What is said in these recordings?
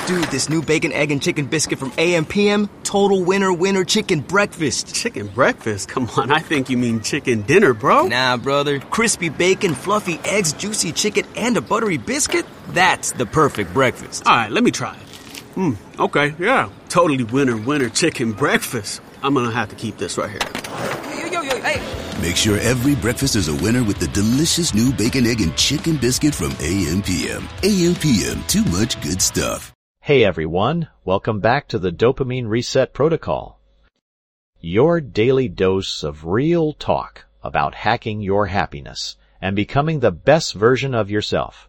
Dude, this new bacon, egg, and chicken biscuit from AM/PM, total winner chicken breakfast. Chicken breakfast? Come on, I think you mean chicken dinner, bro. Nah, brother. Crispy bacon, fluffy eggs, juicy chicken, and a buttery biscuit? That's the perfect breakfast. All right, let me try it. Okay, yeah. Totally winner chicken breakfast. I'm gonna have to keep this right here. Yo, hey. Make sure every breakfast is a winner with the delicious new bacon, egg, and chicken biscuit from AM/PM. AM/PM, too much good stuff. Hey everyone, welcome back to the Dopamine Reset Protocol. Your daily dose of real talk about hacking your happiness and becoming the best version of yourself.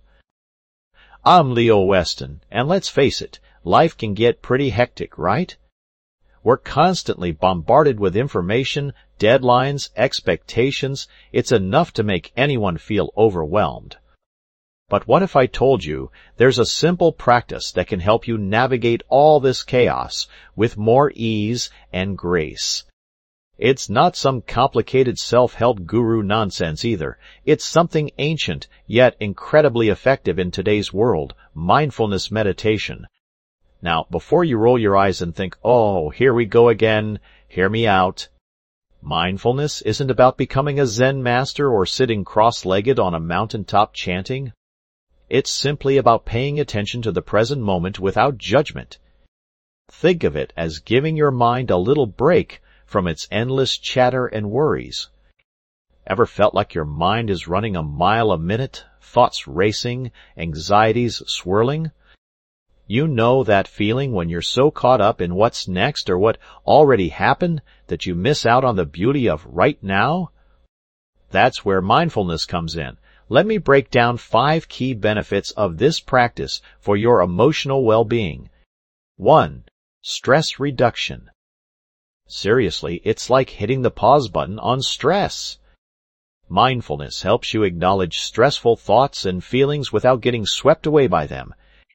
I'm Leo Weston, and let's face it, life can get pretty hectic, right? We're constantly bombarded with information, deadlines, expectations. It's enough to make anyone feel overwhelmed. But what if I told you there's a simple practice that can help you navigate all this chaos with more ease and grace? It's not some complicated self-help guru nonsense either. It's something ancient, yet incredibly effective in today's world, mindfulness meditation. Now, before you roll your eyes and think, oh, here we go again, hear me out. Mindfulness isn't about becoming a Zen master or sitting cross-legged on a mountaintop chanting. It's simply about paying attention to the present moment without judgment. Think of it as giving your mind a little break from its endless chatter and worries. Ever felt like your mind is running a mile a minute, thoughts racing, anxieties swirling? You know that feeling when you're so caught up in what's next or what already happened that you miss out on the beauty of right now? That's where mindfulness comes in. Let me break down 5 key benefits of this practice for your emotional well-being. 1. Stress reduction. Seriously, it's like hitting the pause button on stress. Mindfulness helps you acknowledge stressful thoughts and feelings without getting swept away by them.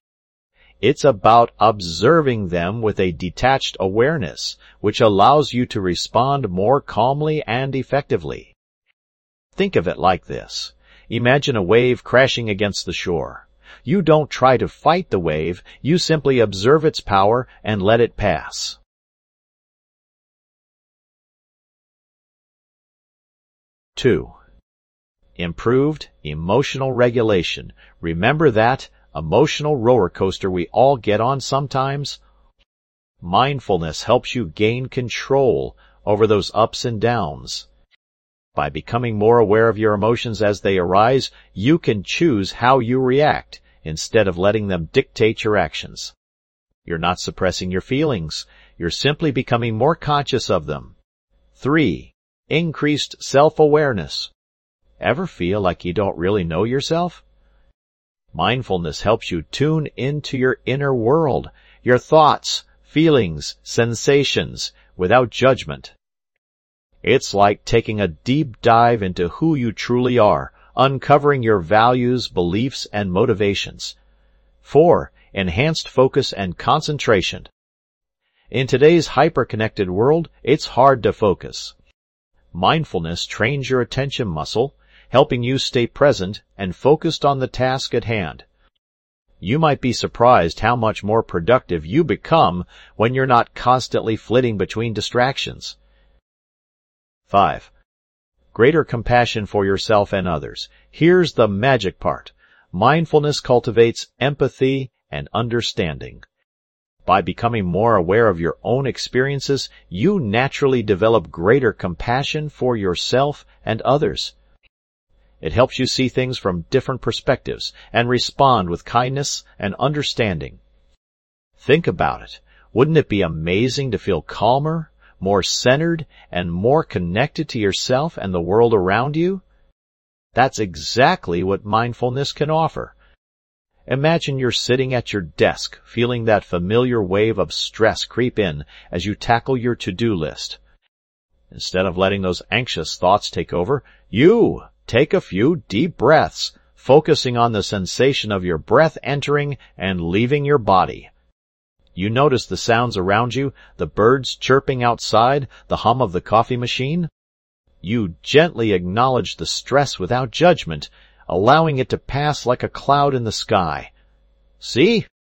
It's about observing them with a detached awareness, which allows you to respond more calmly and effectively. Think of it like this. Imagine a wave crashing against the shore. You don't try to fight the wave, you simply observe its power and let it pass. 2. Improved emotional regulation. Remember that emotional roller coaster we all get on sometimes? Mindfulness helps you gain control over those ups and downs. By becoming more aware of your emotions as they arise, you can choose how you react instead of letting them dictate your actions. You're not suppressing your feelings. You're simply becoming more conscious of them. 3. Increased self-awareness. Ever feel like you don't really know yourself? Mindfulness helps you tune into your inner world, your thoughts, feelings, sensations, without judgment. It's like taking a deep dive into who you truly are, uncovering your values, beliefs, and motivations. 4. Enhanced focus and concentration. In today's hyper-connected world, it's hard to focus. Mindfulness trains your attention muscle, helping you stay present and focused on the task at hand. You might be surprised how much more productive you become when you're not constantly flitting between distractions. 5. Greater compassion for yourself and others. Here's the magic part. Mindfulness cultivates empathy and understanding. By becoming more aware of your own experiences, you naturally develop greater compassion for yourself and others. It helps you see things from different perspectives and respond with kindness and understanding. Think about it. Wouldn't it be amazing to feel calmer, more centered, and more connected to yourself and the world around you? That's exactly what mindfulness can offer. Imagine you're sitting at your desk, feeling that familiar wave of stress creep in as you tackle your to-do list. Instead of letting those anxious thoughts take over, you take a few deep breaths, focusing on the sensation of your breath entering and leaving your body. You notice the sounds around you, the birds chirping outside, the hum of the coffee machine. You gently acknowledge the stress without judgment, allowing it to pass like a cloud in the sky. See?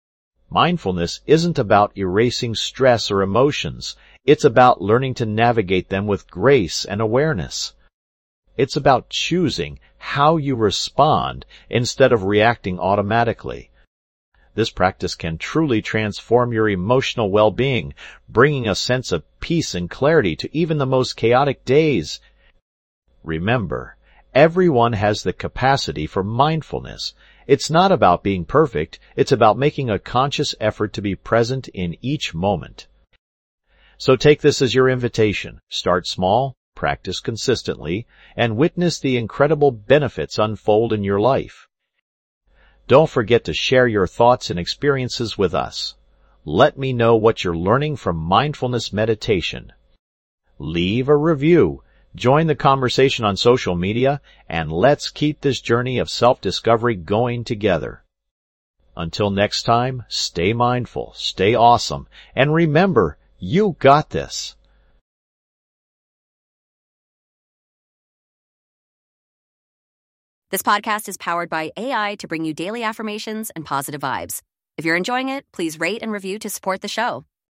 Mindfulness isn't about erasing stress or emotions. It's about learning to navigate them with grace and awareness. It's about choosing how you respond instead of reacting automatically. This practice can truly transform your emotional well-being, bringing a sense of peace and clarity to even the most chaotic days. Remember, everyone has the capacity for mindfulness. It's not about being perfect, it's about making a conscious effort to be present in each moment. So take this as your invitation. Start small, practice consistently, and witness the incredible benefits unfold in your life. Don't forget to share your thoughts and experiences with us. Let me know what you're learning from mindfulness meditation. Leave a review, join the conversation on social media, and let's keep this journey of self-discovery going together. Until next time, stay mindful, stay awesome, and remember, you got this. This podcast is powered by AI to bring you daily affirmations and positive vibes. If you're enjoying it, please rate and review to support the show.